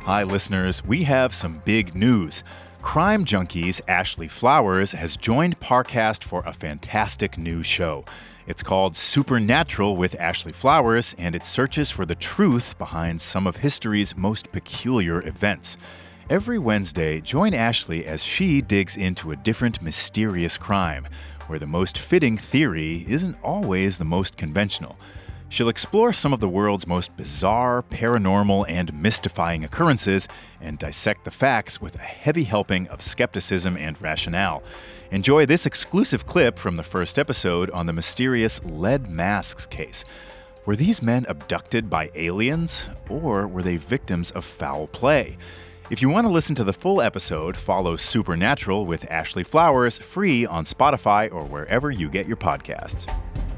Hi, listeners. We have some big news. Crime Junkies Ashley Flowers has joined Parcast for a fantastic new show. It's called Supernatural with Ashley Flowers, and it searches for the truth behind some of history's most peculiar events. Every Wednesday, join Ashley as she digs into a different mysterious crime, where the most fitting theory isn't always the most conventional. She'll explore some of the world's most bizarre, paranormal, and mystifying occurrences and dissect the facts with a heavy helping of skepticism and rationale. Enjoy this exclusive clip from the first episode on the mysterious lead masks case. Were these men abducted by aliens, or were they victims of foul play? If you want to listen to the full episode, follow Supernatural with Ashley Flowers free on Spotify or wherever you get your podcasts.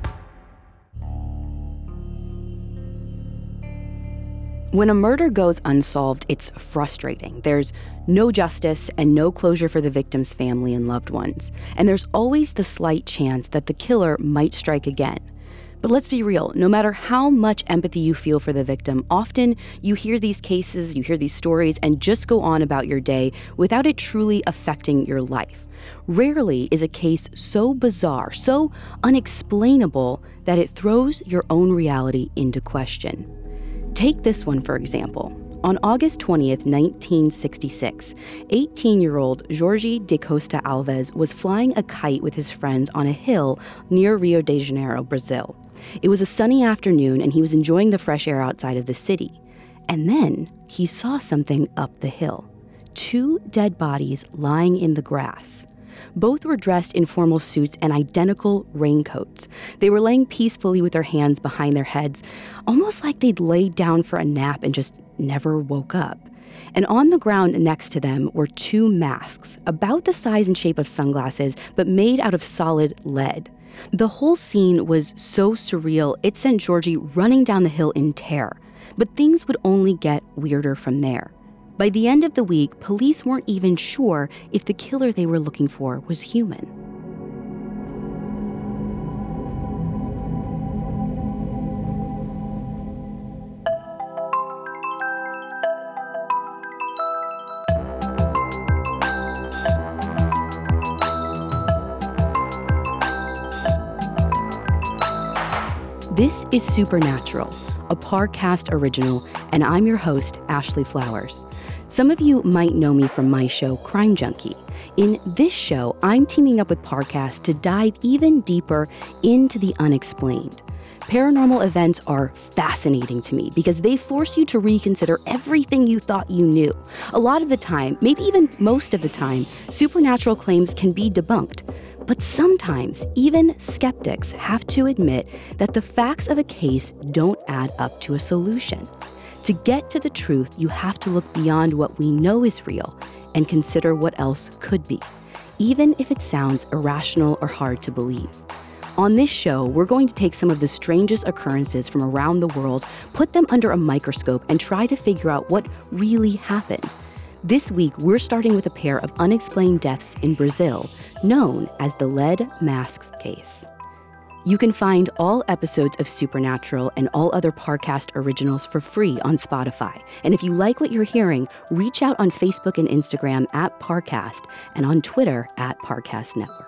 When a murder goes unsolved, it's frustrating. There's no justice and no closure for the victim's family and loved ones. And there's always the slight chance that the killer might strike again. But let's be real, no matter how much empathy you feel for the victim, often you hear these cases, you hear these stories, and just go on about your day without it truly affecting your life. Rarely is a case so bizarre, so unexplainable, that it throws your own reality into question. Take this one, for example. On August 20th, 1966, 18-year-old Jorge de Costa Alves was flying a kite with his friends on a hill near Rio de Janeiro, Brazil. It was a sunny afternoon, and he was enjoying the fresh air outside of the city. And then he saw something up the hill. 2 dead bodies lying in the grass. Both were dressed in formal suits and identical raincoats. They were laying peacefully with their hands behind their heads, almost like they'd laid down for a nap and just never woke up. And on the ground next to them were 2 masks, about the size and shape of sunglasses, but made out of solid lead. The whole scene was so surreal, it sent Georgie running down the hill in terror. But things would only get weirder from there. By the end of the week, police weren't even sure if the killer they were looking for was human. This is Supernatural, a Parcast original, and I'm your host, Ashley Flowers. Some of you might know me from my show, Crime Junkie. In this show, I'm teaming up with Parcast to dive even deeper into the unexplained. Paranormal events are fascinating to me because they force you to reconsider everything you thought you knew. A lot of the time, maybe even most of the time, supernatural claims can be debunked. But sometimes, even skeptics have to admit that the facts of a case don't add up to a solution. To get to the truth, you have to look beyond what we know is real and consider what else could be, even if it sounds irrational or hard to believe. On this show, we're going to take some of the strangest occurrences from around the world, put them under a microscope, and try to figure out what really happened. This week, we're starting with a pair of unexplained deaths in Brazil, known as the lead masks case. You can find all episodes of Supernatural and all other Parcast originals for free on Spotify. And if you like what you're hearing, reach out on Facebook and Instagram at Parcast and on Twitter at Parcast Network.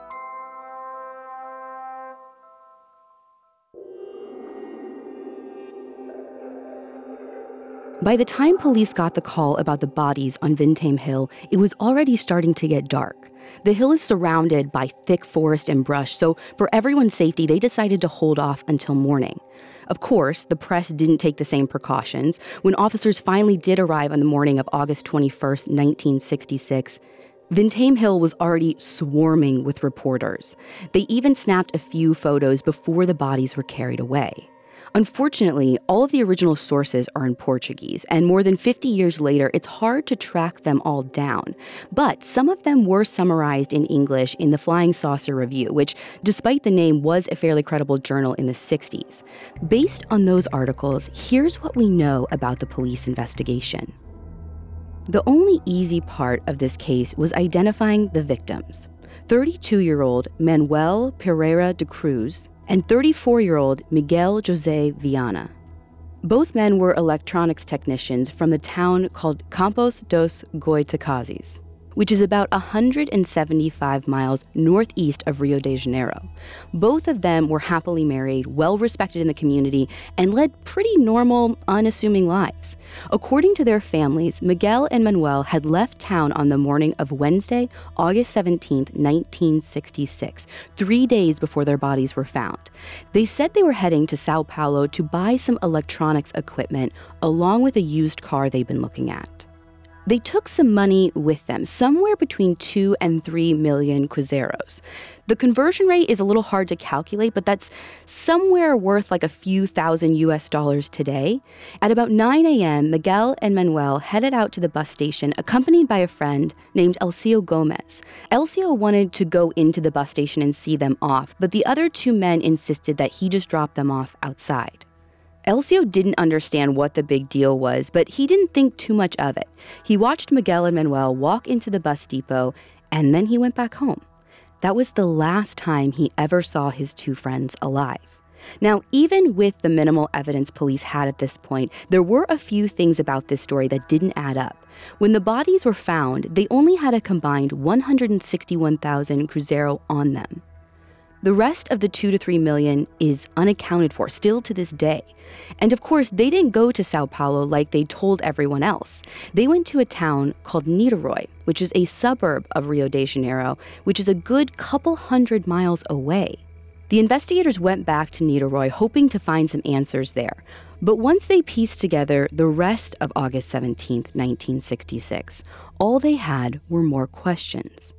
By the time police got the call about the bodies on Vintém Hill, it was already starting to get dark. The hill is surrounded by thick forest and brush, so for everyone's safety, they decided to hold off until morning. Of course, the press didn't take the same precautions. When officers finally did arrive on the morning of August 21st, 1966, Vintém Hill was already swarming with reporters. They even snapped a few photos before the bodies were carried away. Unfortunately, all of the original sources are in Portuguese, and more than 50 years later, it's hard to track them all down. But some of them were summarized in English in the Flying Saucer Review, which, despite the name, was a fairly credible journal in the 60s. Based on those articles, here's what we know about the police investigation. The only easy part of this case was identifying the victims. 32-year-old Manuel Pereira de Cruz and 34-year-old Miguel José Viana. Both men were electronics technicians from the town called Campos dos Goytacazes, which is about 175 miles northeast of Rio de Janeiro. Both of them were happily married, well-respected in the community, and led pretty normal, unassuming lives. According to their families, Miguel and Manuel had left town on the morning of Wednesday, August 17, 1966, 3 days before their bodies were found. They said they were heading to Sao Paulo to buy some electronics equipment, along with a used car they'd been looking at. They took some money with them, somewhere between 2 and 3 million cruzeiros. The conversion rate is a little hard to calculate, but that's somewhere worth like a few thousand US dollars today. At about 9 a.m., Miguel and Manuel headed out to the bus station, accompanied by a friend named Elcio Gomez. Elcio wanted to go into the bus station and see them off, but the other two men insisted that he just drop them off outside. Elcio didn't understand what the big deal was, but he didn't think too much of it. He watched Miguel and Manuel walk into the bus depot, and then he went back home. That was the last time he ever saw his two friends alive. Now, even with the minimal evidence police had at this point, there were a few things about this story that didn't add up. When the bodies were found, they only had a combined 161,000 cruzeiro on them. The rest of the 2 to 3 million is unaccounted for, still to this day. And of course, they didn't go to Sao Paulo like they told everyone else. They went to a town called Niterói, which is a suburb of Rio de Janeiro, which is a good couple hundred miles away. The investigators went back to Niterói hoping to find some answers there. But once they pieced together the rest of August 17, 1966, all they had were more questions.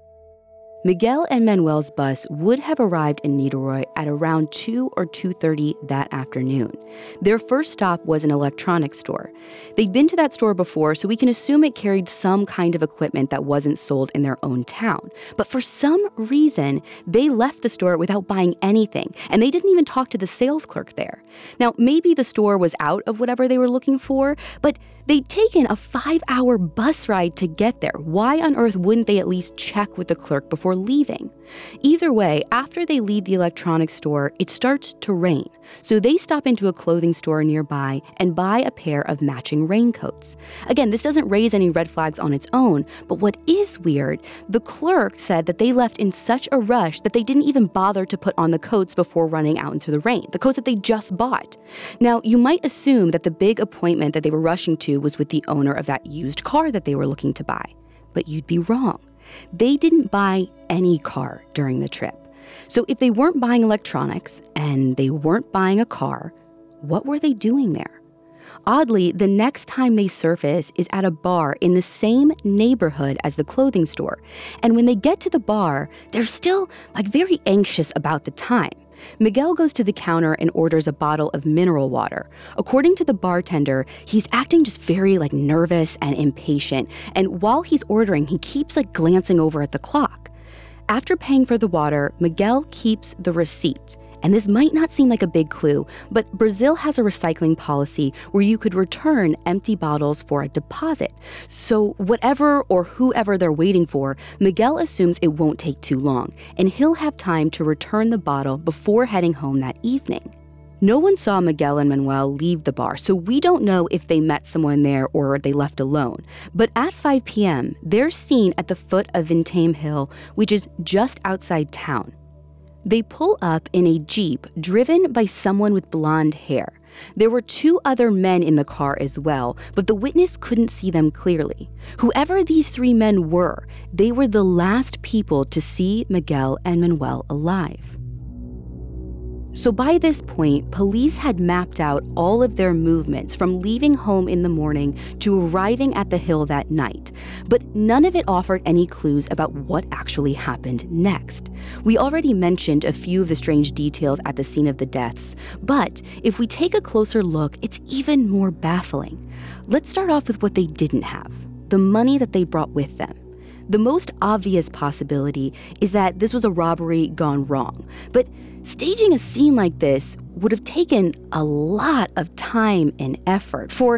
Miguel and Manuel's bus would have arrived in Niterói at around 2 or 2:30 that afternoon. Their first stop was an electronics store. They'd been to that store before, so we can assume it carried some kind of equipment that wasn't sold in their own town. But for some reason, they left the store without buying anything, and they didn't even talk to the sales clerk there. Now, maybe the store was out of whatever they were looking for, but they'd taken a 5-hour bus ride to get there. Why on earth wouldn't they at least check with the clerk before leaving? Either way, after they leave the electronics store, it starts to rain. So they stop into a clothing store nearby and buy a pair of matching raincoats. Again, this doesn't raise any red flags on its own, but what is weird, the clerk said that they left in such a rush that they didn't even bother to put on the coats before running out into the rain, the coats that they just bought. Now, you might assume that the big appointment that they were rushing to was with the owner of that used car that they were looking to buy. But you'd be wrong. They didn't buy any car during the trip. So if they weren't buying electronics and they weren't buying a car, what were they doing there? Oddly, the next time they surface is at a bar in the same neighborhood as the clothing store. And when they get to the bar, they're still very anxious about the time. Miguel goes to the counter and orders a bottle of mineral water. According to the bartender, he's acting just very nervous and impatient. And while he's ordering, he keeps glancing over at the clock. After paying for the water, Miguel keeps the receipt. And this might not seem like a big clue, but Brazil has a recycling policy where you could return empty bottles for a deposit. So whatever or whoever they're waiting for, Miguel assumes it won't take too long, and he'll have time to return the bottle before heading home that evening. No one saw Miguel and Manuel leave the bar, so we don't know if they met someone there or they left alone. But at 5 p.m., they're seen at the foot of Vintém Hill, which is just outside town. They pull up in a Jeep driven by someone with blonde hair. There were 2 other men in the car as well, but the witness couldn't see them clearly. Whoever these 3 men were, they were the last people to see Miguel and Manuel alive. So by this point, police had mapped out all of their movements from leaving home in the morning to arriving at the hill that night. But none of it offered any clues about what actually happened next. We already mentioned a few of the strange details at the scene of the deaths, but if we take a closer look, it's even more baffling. Let's start off with what they didn't have, the money that they brought with them. The most obvious possibility is that this was a robbery gone wrong, but staging a scene like this would have taken a lot of time and effort. For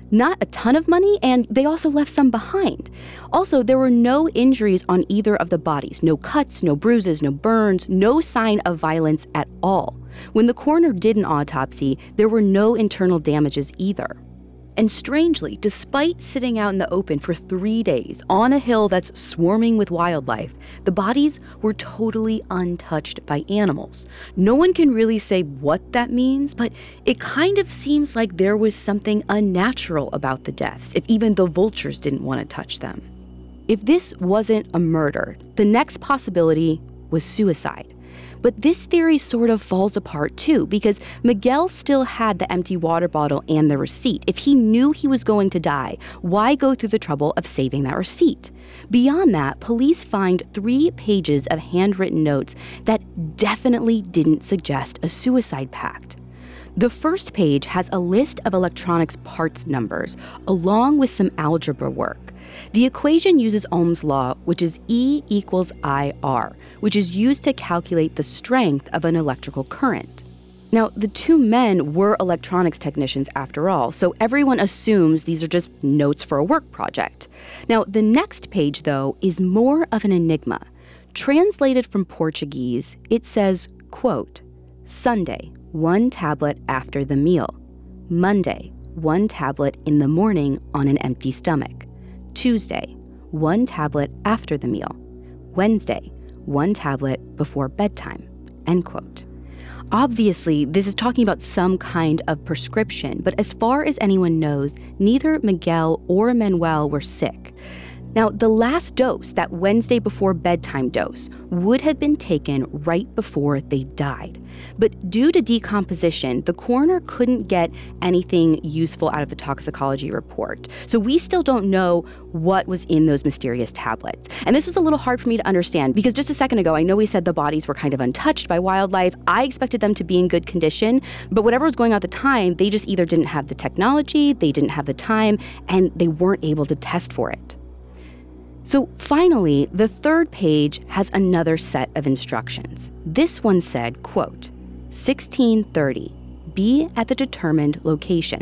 Not a ton of money, and they also left some behind. Also, there were no injuries on either of the bodies. No cuts, no bruises, no burns, no sign of violence at all. When the coroner did an autopsy, there were no internal damages either. And strangely, despite sitting out in the open for 3 days on a hill that's swarming with wildlife, the bodies were totally untouched by animals. No one can really say what that means, but it kind of seems like there was something unnatural about the deaths, if even the vultures didn't want to touch them. If this wasn't a murder, the next possibility was suicide. But this theory sort of falls apart too, because Miguel still had the empty water bottle and the receipt. If he knew he was going to die, why go through the trouble of saving that receipt? Beyond that, police find 3 pages of handwritten notes that definitely didn't suggest a suicide pact. The first page has a list of electronics parts numbers, along with some algebra work. The equation uses Ohm's law, which is E equals IR, which is used to calculate the strength of an electrical current. Now, the 2 men were electronics technicians after all, so everyone assumes these are just notes for a work project. Now, the next page, though, is more of an enigma. Translated from Portuguese, it says, quote, Sunday, 1 tablet after the meal. Monday, 1 tablet in the morning on an empty stomach. Tuesday, 1 tablet after the meal. Wednesday, 1 tablet before bedtime, end quote. Obviously, this is talking about some kind of prescription, but as far as anyone knows, neither Miguel or Manuel were sick. Now, the last dose, that Wednesday before bedtime dose, would have been taken right before they died. But due to decomposition, the coroner couldn't get anything useful out of the toxicology report. So we still don't know what was in those mysterious tablets. And this was a little hard for me to understand because just a second ago, I know we said the bodies were kind of untouched by wildlife. I expected them to be in good condition, but whatever was going on at the time, they just either didn't have the technology, they didn't have the time, and they weren't able to test for it. So finally, the third page has another set of instructions. This one said, quote, 16:30, be at the determined location.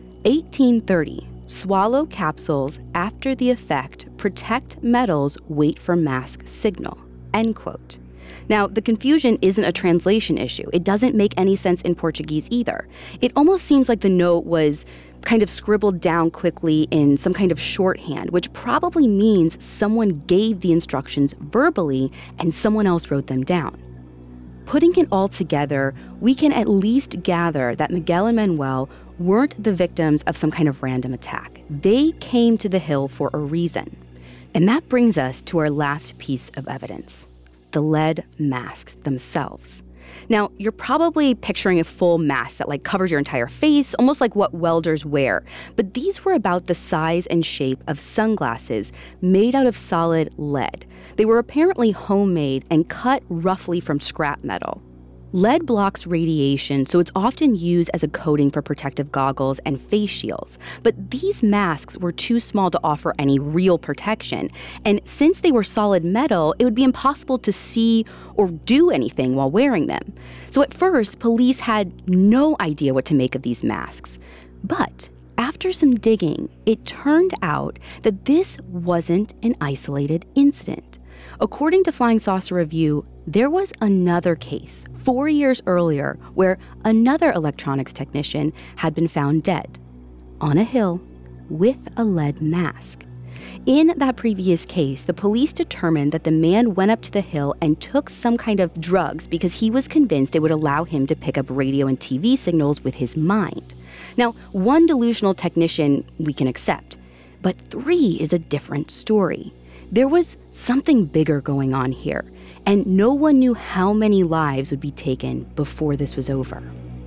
18:30, swallow capsules after the effect, protect metals, wait for mask signal, end quote. Now, the confusion isn't a translation issue. It doesn't make any sense in Portuguese either. It almost seems like the note was kind of scribbled down quickly in some kind of shorthand, which probably means someone gave the instructions verbally and someone else wrote them down. Putting it all together, we can at least gather that Miguel and Manuel weren't the victims of some kind of random attack. They came to the hill for a reason. And that brings us to our last piece of evidence, the lead masks themselves. Now, you're probably picturing a full mask that covers your entire face, almost like what welders wear. But these were about the size and shape of sunglasses made out of solid lead. They were apparently homemade and cut roughly from scrap metal. Lead blocks radiation, so it's often used as a coating for protective goggles and face shields. But these masks were too small to offer any real protection. And since they were solid metal, it would be impossible to see or do anything while wearing them. So at first, police had no idea what to make of these masks. But after some digging, it turned out that this wasn't an isolated incident. According to Flying Saucer Review, there was another case 4 years earlier where another electronics technician had been found dead on a hill with a lead mask. In that previous case, the police determined that the man went up to the hill and took some kind of drugs because he was convinced it would allow him to pick up radio and TV signals with his mind. Now, one delusional technician we can accept, but 3 is a different story. There was something bigger going on here, and no one knew how many lives would be taken before this was over.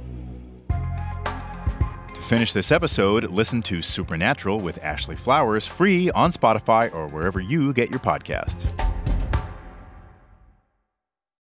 To finish this episode, listen to Supernatural with Ashley Flowers free on Spotify or wherever you get your podcasts.